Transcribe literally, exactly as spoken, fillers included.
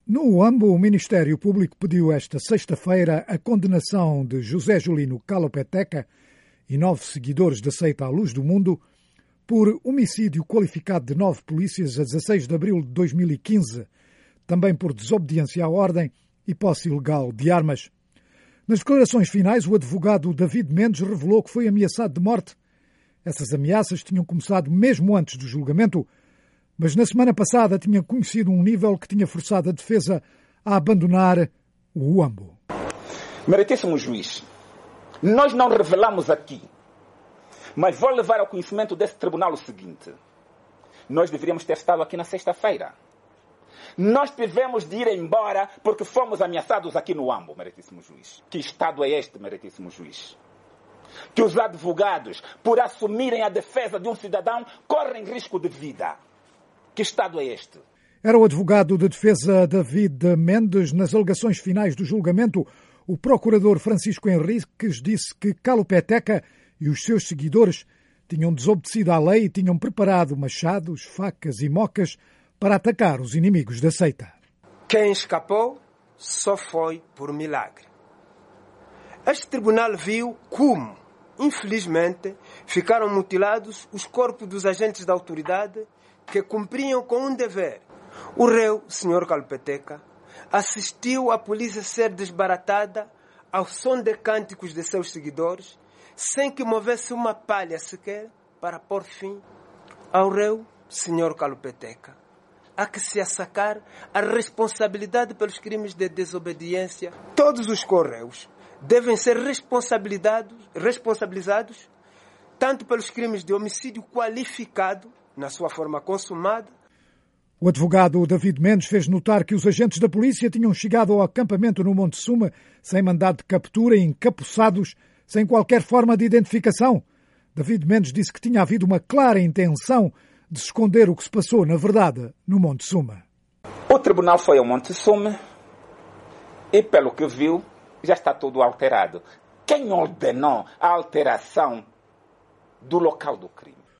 No Uambo, o Ministério Público pediu esta sexta-feira a condenação de José Julino Kalopeteca e nove seguidores da seita à Luz do Mundo por homicídio qualificado de nove polícias a dezasseis de abril de dois mil e quinze, também por desobediência à ordem e posse ilegal de armas. Nas declarações finais, o advogado David Mendes revelou que foi ameaçado de morte. Essas ameaças tinham começado mesmo antes do julgamento, mas na semana passada tinha conhecido um nível que tinha forçado a defesa a abandonar o Uambo. Meritíssimo juiz, nós não revelamos aqui, mas vou levar ao conhecimento desse tribunal o seguinte. Nós deveríamos ter estado aqui na sexta-feira. Nós tivemos de ir embora porque fomos ameaçados aqui no Uambo, meritíssimo juiz. Que Estado é este, meritíssimo juiz? Que os advogados, por assumirem a defesa de um cidadão, correm risco de vida. Que Estado é este? Era o advogado de defesa David Mendes. Nas alegações finais do julgamento, o procurador Francisco Henriques disse que Kalopeteca e os seus seguidores tinham desobedecido à lei e tinham preparado machados, facas e mocas para atacar os inimigos da seita. Quem escapou só foi por milagre. Este tribunal viu como, infelizmente, ficaram mutilados os corpos dos agentes da autoridade que cumpriam com um dever. O réu, senhor Kalopeteca, assistiu a polícia ser desbaratada ao som de cânticos de seus seguidores, sem que movesse uma palha sequer para pôr fim ao réu, senhor Kalopeteca. Há que se assacar a responsabilidade pelos crimes de desobediência. Todos os correios devem ser responsabilizados, responsabilizados tanto pelos crimes de homicídio qualificado, na sua forma consumada. O advogado David Mendes fez notar que os agentes da polícia tinham chegado ao acampamento no Monte Suma sem mandado de captura e encapuçados, sem qualquer forma de identificação. David Mendes disse que tinha havido uma clara intenção de esconder o que se passou, na verdade, no Monte Suma. O tribunal foi ao Monte Suma e, pelo que viu, já está tudo alterado. Quem ordenou a alteração do local do crime?